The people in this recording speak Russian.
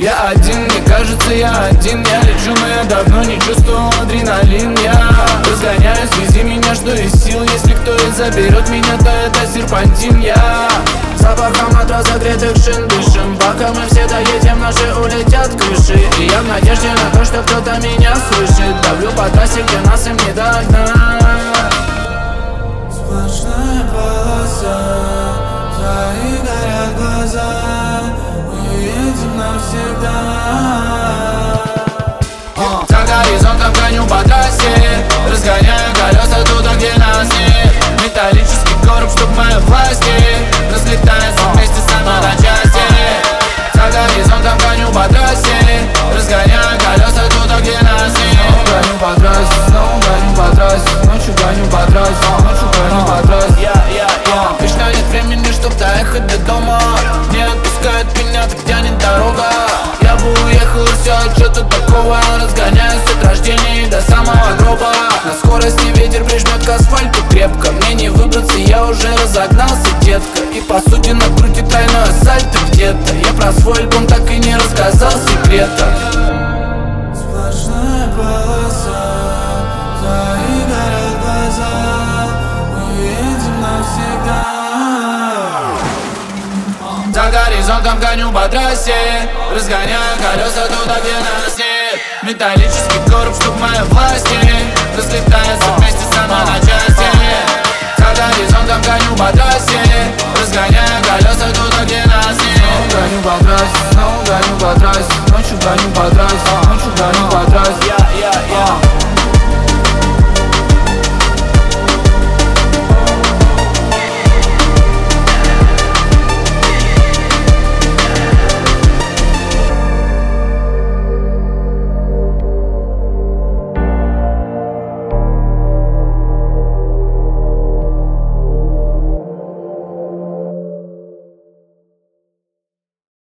Я один, мне кажется, я один. Я лечу, но я давно не чувствовал адреналин. Я разгоняюсь, вези меня, что из сил. Если кто и заберет меня, то это серпантин. Я запахом от разогретых шин дышим. Пока мы все доедем, наши улетят крыши. И я в надежде на то, что кто-то меня слышит. Давлю по трассе, где нас им не догнать. Сплошная полоса, твои горят глаза. Мы едем навсегда. За горизонтом гоню по трассе, разгоняю колеса туда, где нас нет. Металлический короб, чтоб моя власти разлетается вместе со мной на части. За горизонтом гоню по трассе, разгоняю колеса туда, где нас нет. Гоню по трассе, снова гоню по трассе. Ночью гоню по трассе, ночью гоню по трассе. Вечно нет времени, чтоб доехать до дома. Не отпускает меня, так тянет дорога. Я бы уехал, и все, что тут такого. Разгоняюсь от рождения и до самого гроба. На скорости ветер прижмет к асфальту крепко. Мне не выбраться, я уже разогнался, детка. И по сути на груди тройное сальто где-то. Я про свой альбом так и не рассказал секрета. Сплошная полоса, твои горят глаза. Мы едем навсегда. За горизонтом гоню по трассе, разгоняю колеса туда, где нас нет. Металлический короб, чтоб моя власть